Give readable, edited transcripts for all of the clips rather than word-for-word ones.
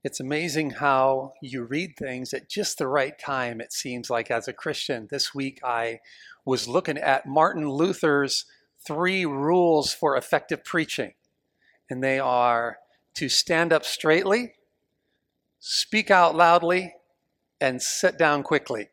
It's amazing how you read things at just the right time, it seems like, as a Christian. This week I was looking at Martin Luther's 3 rules for effective preaching, and they are to stand up straightly, speak out loudly, and sit down quickly.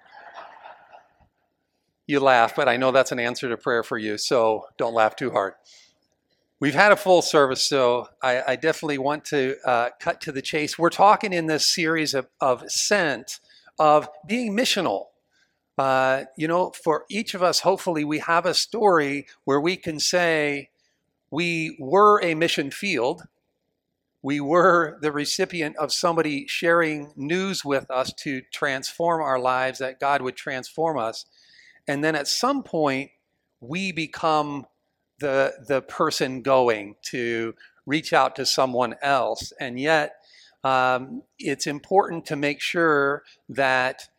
You laugh, but I know that's an answer to prayer for you, so don't laugh too hard. We've had a full service, so I definitely want to cut to the chase. We're talking in this series of Sent, of being missional. For each of us, hopefully, we have a story where we can say we were a mission field. We were the recipient of somebody sharing news with us to transform our lives, that God would transform us. And then at some point, we become the person going to reach out to someone else. And yet, it's important to make sure that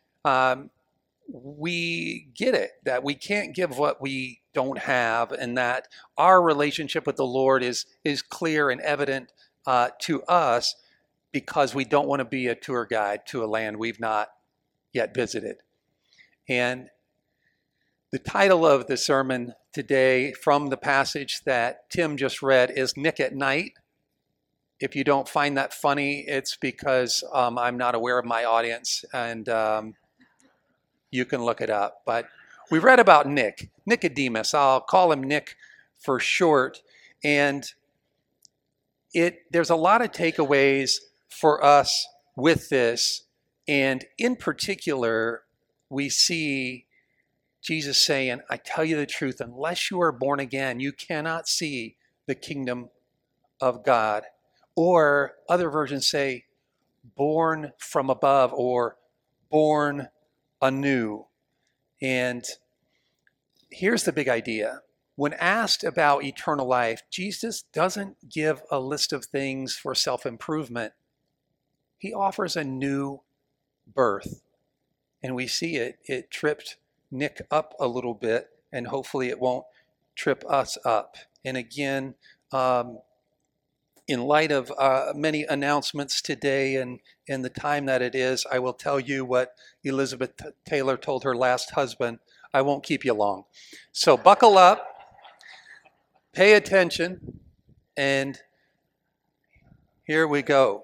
we get it, that we can't give what we don't have, and that our relationship with the Lord is clear and evident to us, because we don't want to be a tour guide to a land we've not yet visited. And the title of the sermon today, from the passage that Tim just read, is Nick at Night. If you don't find that funny, it's because I'm not aware of my audience, and you can look it up. But we read about Nicodemus. I'll call him Nick for short. And there's a lot of takeaways for us with this. And in particular, we see Jesus saying, I tell you the truth, unless you are born again, you cannot see the kingdom of God. Or other versions say, born from above, or born anew. And here's the big idea. When asked about eternal life, Jesus doesn't give a list of things for self-improvement. He offers a new birth. And we see it tripped Nick up a little bit, and hopefully it won't trip us up. And again, in light of many announcements today and the time that it is, I will tell you what Elizabeth Taylor told her last husband: I won't keep you long. So buckle up, pay attention, and here we go.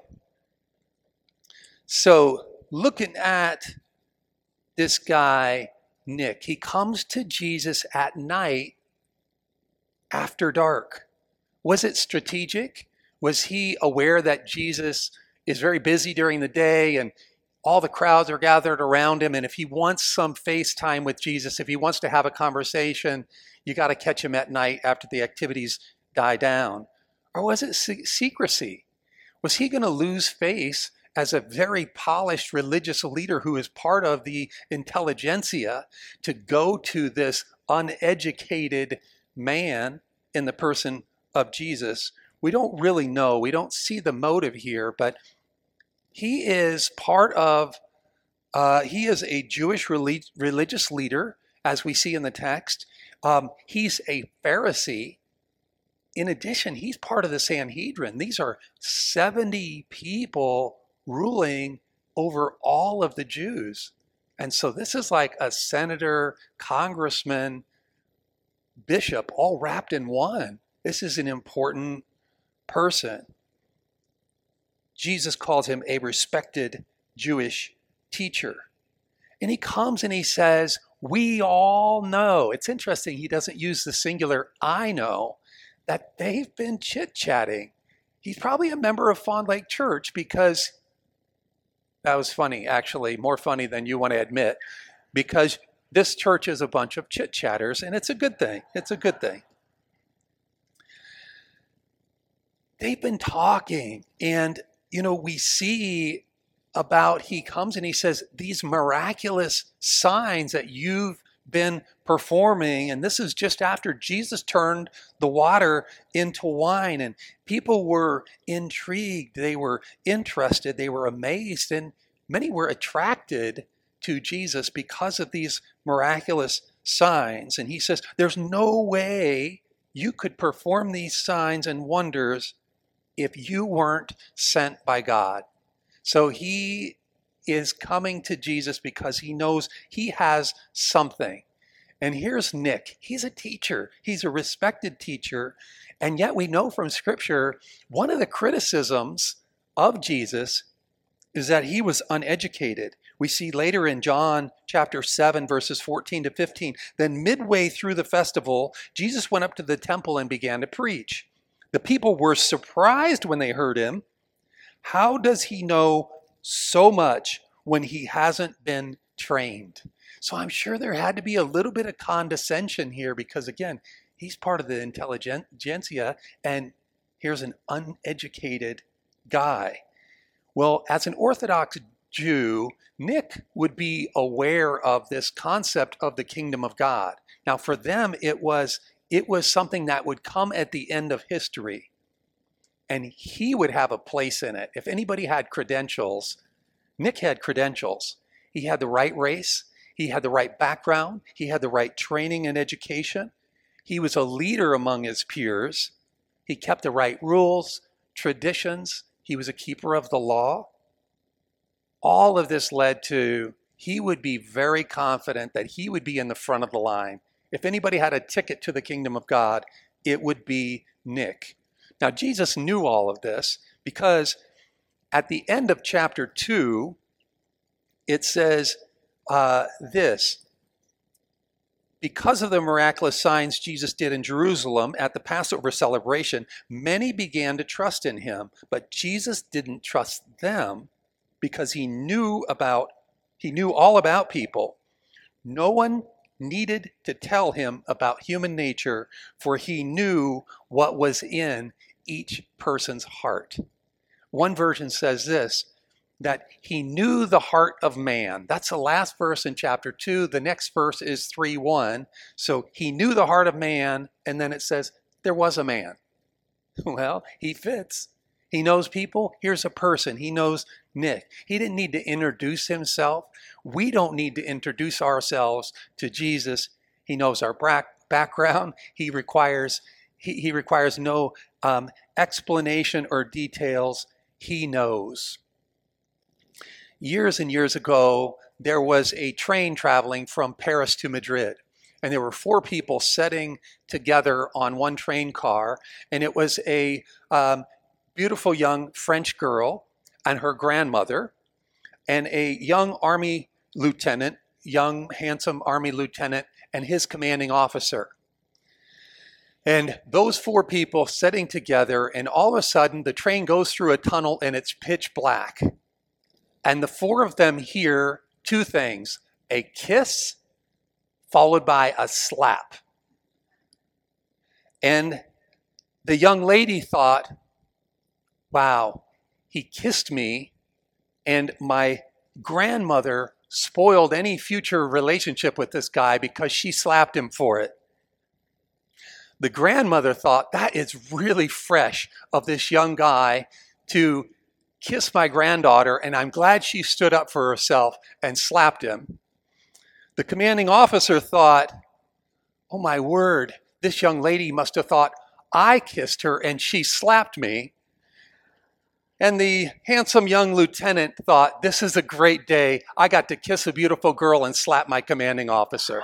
So looking at this guy, Nick, he comes to Jesus at night after dark. Was it strategic? Was he aware that Jesus is very busy during the day and all the crowds are gathered around him, and if he wants some FaceTime with Jesus, if he wants to have a conversation, you got to catch him at night after the activities die down? Or was it secrecy? Was he going to lose face as a very polished religious leader who is part of the intelligentsia to go to this uneducated man in the person of Jesus? We don't really know. We don't see the motive here, but he is he is a Jewish religious leader, as we see in the text. He's a Pharisee. In addition, he's part of the Sanhedrin. These are 70 people ruling over all of the Jews. And so this is like a senator, congressman, bishop, all wrapped in one. This is an important person. Jesus calls him a respected Jewish teacher. And he comes and he says, we all know. It's interesting, he doesn't use the singular I know, that they've been chit-chatting. He's probably a member of Fond Lake Church, because that was funny, actually, more funny than you want to admit, because this church is a bunch of chit-chatters, and it's a good thing. It's a good thing. They've been talking, and, we see about, he comes and he says, these miraculous signs that you've been performing, and this is just after Jesus turned the water into wine, and people were intrigued, they were interested, they were amazed, and many were attracted to Jesus because of these miraculous signs. And he says, there's no way you could perform these signs and wonders if you weren't sent by God. So he is coming to Jesus because he knows he has something. And here's Nick. He's a teacher. He's a respected teacher. And yet we know from Scripture, one of the criticisms of Jesus is that he was uneducated. We see later in John chapter 7, verses 14 to 15, then midway through the festival, Jesus went up to the temple and began to preach. The people were surprised when they heard him. How does he know so much when he hasn't been trained? So I'm sure there had to be a little bit of condescension here because, again, he's part of the intelligentsia, and here's an uneducated guy. Well, as an Orthodox Jew, Nick would be aware of this concept of the kingdom of God. Now, for them, it was something that would come at the end of history, and he would have a place in it. If anybody had credentials, Nick had credentials. He had the right race. He had the right background. He had the right training and education. He was a leader among his peers. He kept the right rules, traditions. He was a keeper of the law. All of this led to he would be very confident that he would be in the front of the line. If anybody had a ticket to the kingdom of God, it would be Nick. Now, Jesus knew all of this because at the end of chapter 2, it says this. Because of the miraculous signs Jesus did in Jerusalem at the Passover celebration, many began to trust in him, but Jesus didn't trust them because he knew all about people. No one needed to tell him about human nature, for he knew what was in each person's heart. One version says this, that he knew the heart of man. That's the last verse in chapter 2. The next verse is 3:1. So he knew the heart of man, and then it says, there was a man. Well, he fits. He knows people. Here's a person. He knows Nick. He didn't need to introduce himself. We don't need to introduce ourselves to Jesus. He knows our background. He requires no explanation or details. He knows. Years and years ago, there was a train traveling from Paris to Madrid, and there were 4 people sitting together on one train car, and it was a beautiful young French girl and her grandmother, and a young army lieutenant, young handsome army lieutenant, and his commanding officer. And those 4 people sitting together, and all of a sudden the train goes through a tunnel and it's pitch black. And the 4 of them hear 2 things, a kiss followed by a slap. And the young lady thought, wow, he kissed me, and my grandmother spoiled any future relationship with this guy because she slapped him for it. The grandmother thought, that is really fresh of this young guy to kiss my granddaughter, and I'm glad she stood up for herself and slapped him. The commanding officer thought, oh my word, this young lady must have thought I kissed her and she slapped me. And the handsome young lieutenant thought, this is a great day. I got to kiss a beautiful girl and slap my commanding officer.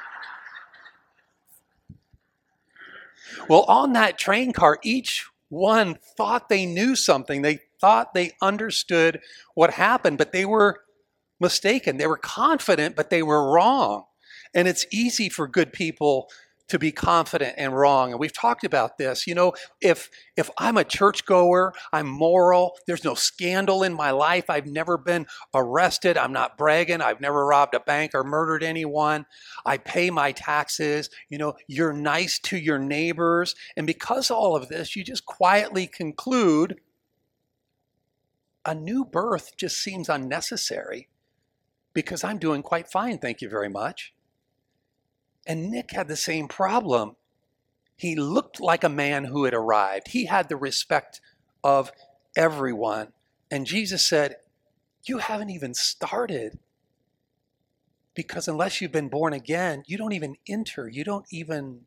Well, on that train car, each one thought they knew something. They thought they understood what happened, but they were mistaken. They were confident, but they were wrong. And it's easy for good people to be confident and wrong. And we've talked about this. You know, if I'm a churchgoer, I'm moral, there's no scandal in my life, I've never been arrested, I'm not bragging, I've never robbed a bank or murdered anyone, I pay my taxes, you know, you're nice to your neighbors. And because of all of this, you just quietly conclude a new birth just seems unnecessary because I'm doing quite fine, thank you very much. And Nick had the same problem. He looked like a man who had arrived. He had the respect of everyone. And Jesus said, you haven't even started. Because unless you've been born again, you don't even enter. You don't even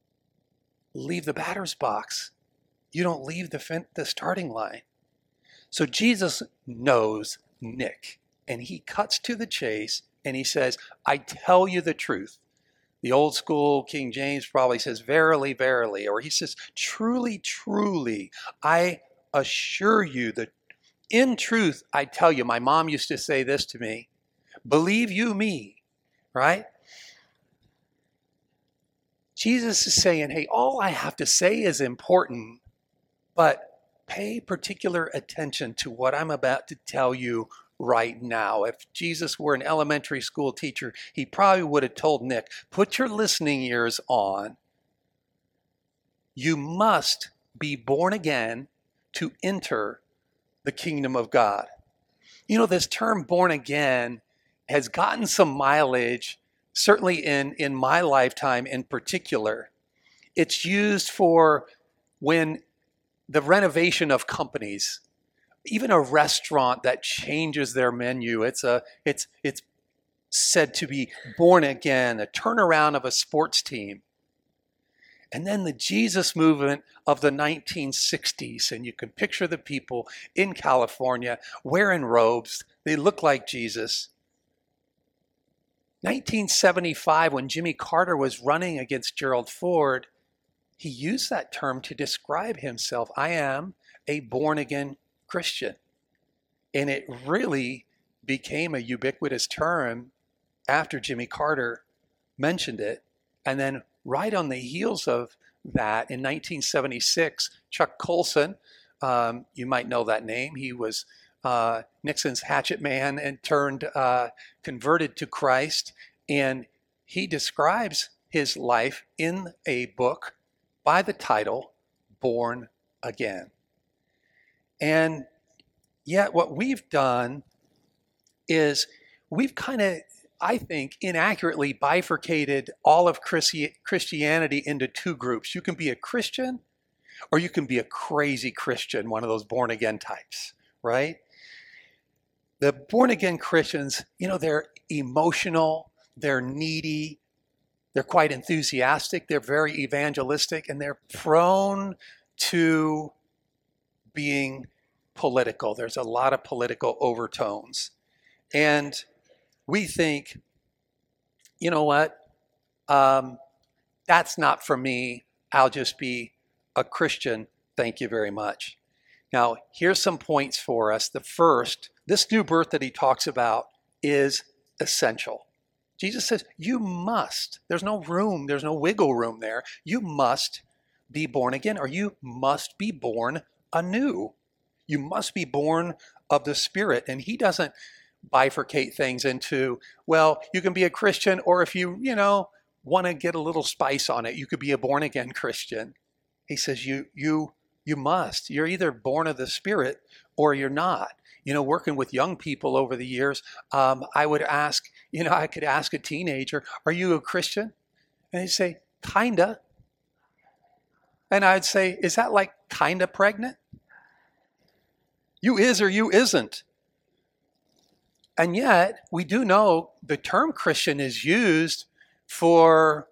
leave the batter's box. You don't leave the starting line. So Jesus knows Nick, and he cuts to the chase, and he says, I tell you the truth. The old school King James probably says, verily, verily, or he says, truly, truly, I assure you that in truth, I tell you, my mom used to say this to me, believe you me, right? Jesus is saying, hey, all I have to say is important, but pay particular attention to what I'm about to tell you right now. If Jesus were an elementary school teacher, he probably would have told Nick, put your listening ears on. You must be born again to enter the kingdom of God. You know, this term born again has gotten some mileage, certainly in my lifetime in particular. It's used for when the renovation of companies, even a restaurant that changes their menu, it's said to be born again, a turnaround of a sports team. And then the Jesus movement of the 1960s, and you can picture the people in California wearing robes. They look like Jesus. 1975, when Jimmy Carter was running against Gerald Ford, he used that term to describe himself. I am a born-again Christian. And it really became a ubiquitous term after Jimmy Carter mentioned it. And then right on the heels of that, in 1976, Chuck Colson, you might know that name. He was Nixon's hatchet man and turned converted to Christ. And he describes his life in a book by the title, Born Again. And yet what we've done is we've kind of, I think, inaccurately bifurcated all of Christianity into two groups. You can be a Christian or you can be a crazy Christian, one of those born again types, right? The born again Christians, you know, they're emotional, they're needy, they're quite enthusiastic, they're very evangelistic, and they're prone to being political. There's a lot of political overtones. And we think, you know what? That's not for me. I'll just be a Christian. Thank you very much. Now, here's some points for us. The first, this new birth that he talks about is essential. Jesus says, you must. There's no room. There's no wiggle room there. You must be born again, or you must be born anew. You must be born of the Spirit. And he doesn't bifurcate things into, well, you can be a Christian, or if you want to get a little spice on it, you could be a born again Christian. He says you must. You're either born of the Spirit or you're not. You know, working with young people over the years, I would ask, I could ask a teenager, are you a Christian? And they'd say, kinda. And I'd say, is that like kinda pregnant? You is or you isn't. And yet, we do know the term Christian is used for,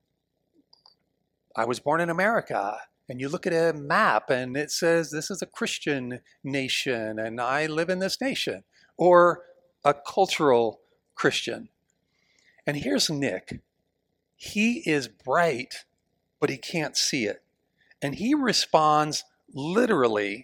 I was born in America. And you look at a map and it says, this is a Christian nation and I live in this nation. Or a cultural Christian. And here's Nick. He is bright, but he can't see it. And he responds literally,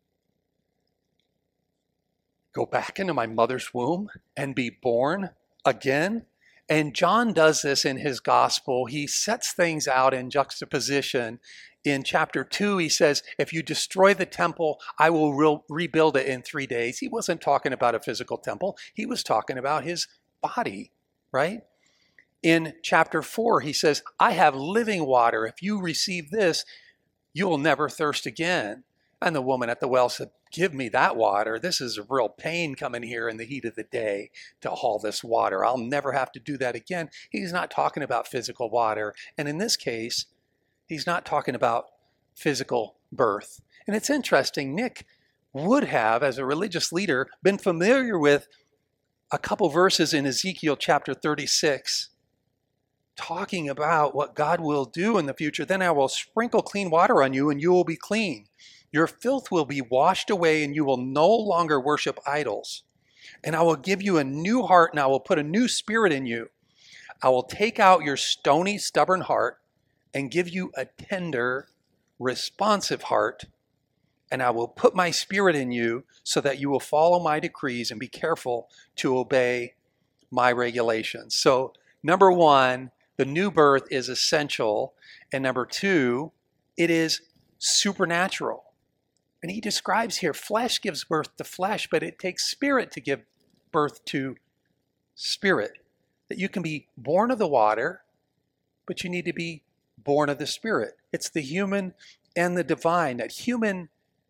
go back into my mother's womb and be born again. And John does this in his gospel. He sets things out in juxtaposition. In chapter 2, he says, if you destroy the temple, I will rebuild it in 3 days. He wasn't talking about a physical temple. He was talking about his body, right? In chapter 4, he says, I have living water. If you receive this, you will never thirst again. And the woman at the well said, give me that water. This is a real pain coming here in the heat of the day to haul this water. I'll never have to do that again. He's not talking about physical water. And in this case, he's not talking about physical birth. And it's interesting, Nick would have, as a religious leader, been familiar with a couple verses in Ezekiel chapter 36, talking about what God will do in the future. Then I will sprinkle clean water on you and you will be clean. Your filth will be washed away, and you will no longer worship idols. And I will give you a new heart, and I will put a new spirit in you. I will take out your stony, stubborn heart and give you a tender, responsive heart. And I will put my spirit in you so that you will follow my decrees and be careful to obey my regulations. So, number one, the new birth is essential. And number two, it is supernatural. And he describes here, flesh gives birth to flesh, but it takes spirit to give birth to spirit. That you can be born of the water, but you need to be born of the Spirit. It's the human and the divine. That human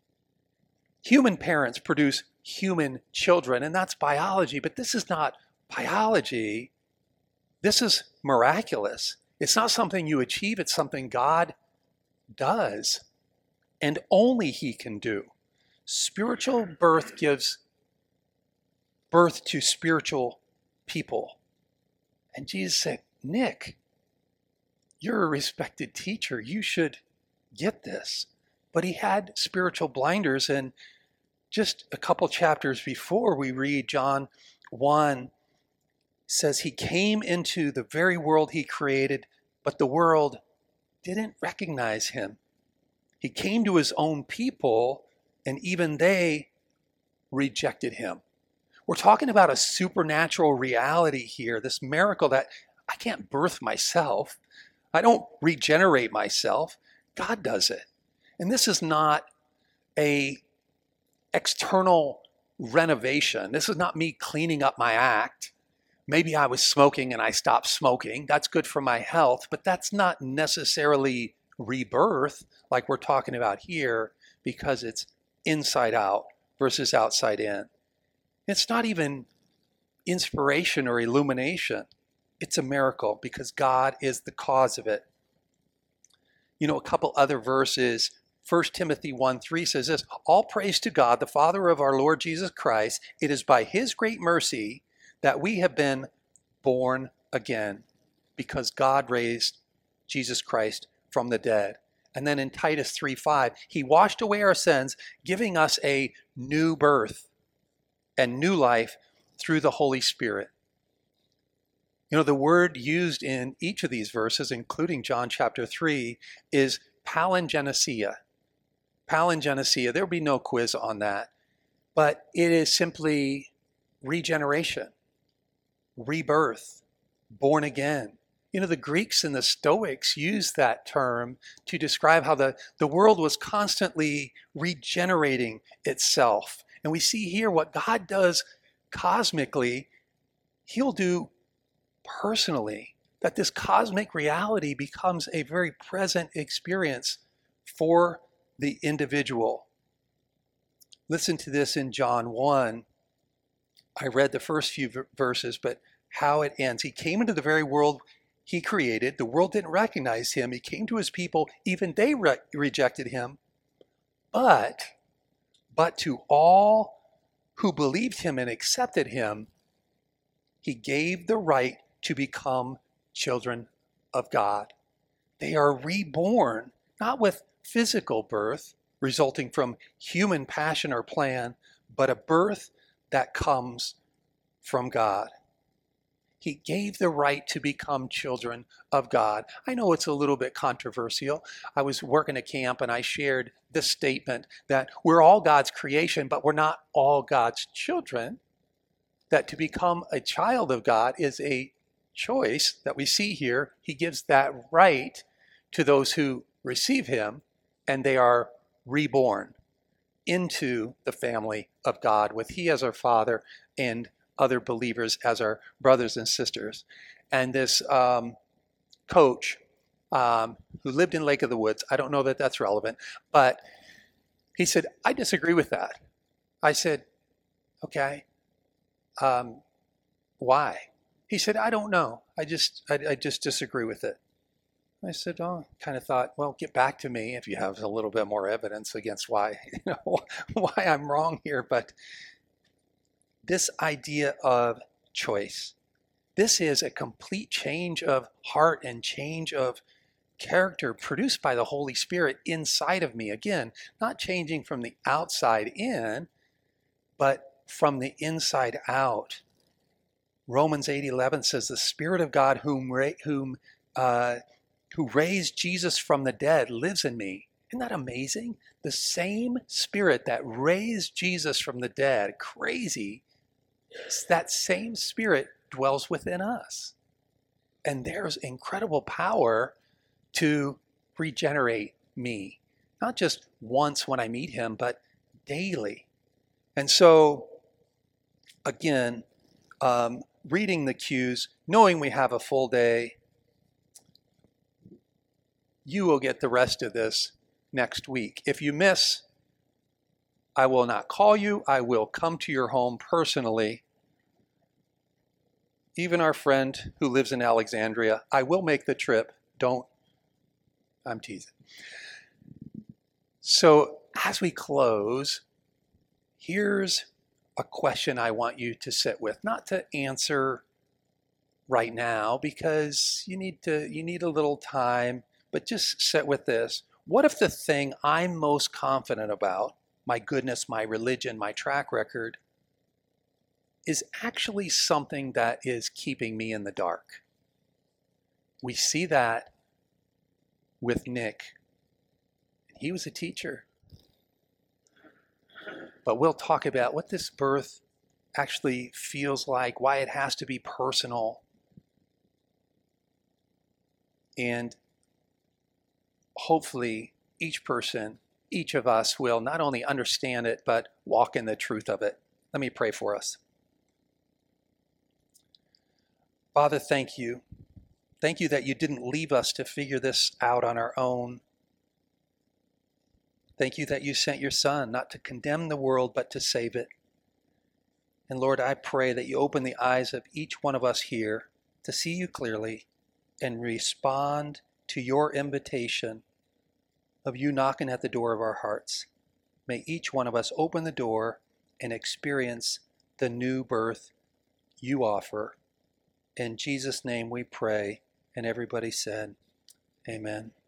parents produce human children, and that's biology. But this is not biology. This is miraculous. It's not something you achieve. It's something God does, and only He can do. Spiritual birth gives birth to spiritual people. And Jesus said, Nick, you're a respected teacher. You should get this. But he had spiritual blinders. And just a couple chapters before, we read John 1 says he came into the very world he created, but the world didn't recognize him. He came to his own people, and even they rejected him. We're talking about a supernatural reality here, this miracle that I can't birth myself. I don't regenerate myself. God does it. And this is not a external renovation. This is not me cleaning up my act. Maybe I was smoking and I stopped smoking. That's good for my health, but that's not necessarily rebirth like we're talking about here, because it's inside out versus outside in. It's not even inspiration or illumination. It's a miracle because God is the cause of it. You know, a couple other verses. 1 Timothy 1:3 says this, all praise to God, the Father of our Lord Jesus Christ. It is by His great mercy that we have been born again, because God raised Jesus Christ from the dead. And then in Titus 3:5, He washed away our sins, giving us a new birth and new life through the Holy Spirit. You know, the word used in each of these verses, including John chapter 3, is palingenesia. Palingenesia, there'll be no quiz on that, but it is simply regeneration, rebirth, born again. You know, the Greeks and the Stoics used that term to describe how the world was constantly regenerating itself. And we see here what God does cosmically, He'll do personally, that this cosmic reality becomes a very present experience for the individual. Listen to this in John 1. I read the first few verses, but how it ends. He came into the very world He created. The world didn't recognize Him. He came to His people. Even they rejected Him. But to all who believed Him and accepted Him, He gave the right to become children of God. They are reborn, not with physical birth resulting from human passion or plan, but a birth that comes from God. He gave the right to become children of God. I know it's a little bit controversial. I was working at camp and I shared this statement that we're all God's creation, but we're not all God's children. That to become a child of God is a choice that we see here. He gives that right to those who receive Him, and they are reborn into the family of God, with He as our Father and other believers as our brothers and sisters. And this coach who lived in Lake of the Woods, I don't know that that's relevant, but he said, I disagree with that. I said, okay, why? He said, I don't know. I just disagree with it. I said, oh, kind of thought, well, get back to me if you have a little bit more evidence against why I'm wrong here. But this idea of choice, this is a complete change of heart and change of character produced by the Holy Spirit inside of me. Again, not changing from the outside in, but from the inside out. Romans 8:11 says, "The Spirit of God who raised Jesus from the dead lives in me." Isn't that amazing? The same Spirit that raised Jesus from the dead, crazy, that same Spirit dwells within us. And there's incredible power to regenerate me, not just once when I meet him, but daily. And so, again, reading the cues, knowing we have a full day, you will get the rest of this next week. If you miss, I will not call you. I will come to your home personally. Even our friend who lives in Alexandria, I will make the trip. I'm teasing. So as we close, here's a question I want you to sit with, not to answer right now because you need a little time, but just sit with this. What if the thing I'm most confident about, my goodness, my religion, my track record, is actually something that is keeping me in the dark? We see that with Nick. He was a teacher. But we'll talk about what this birth actually feels like, why it has to be personal. And hopefully each person, each of us will not only understand it, but walk in the truth of it. Let me pray for us. Father, thank you. Thank you that you didn't leave us to figure this out on our own. Thank you that you sent your Son, not to condemn the world, but to save it. And Lord, I pray that you open the eyes of each one of us here to see you clearly and respond to your invitation of you knocking at the door of our hearts. May each one of us open the door and experience the new birth you offer. In Jesus' name we pray. And everybody said, amen.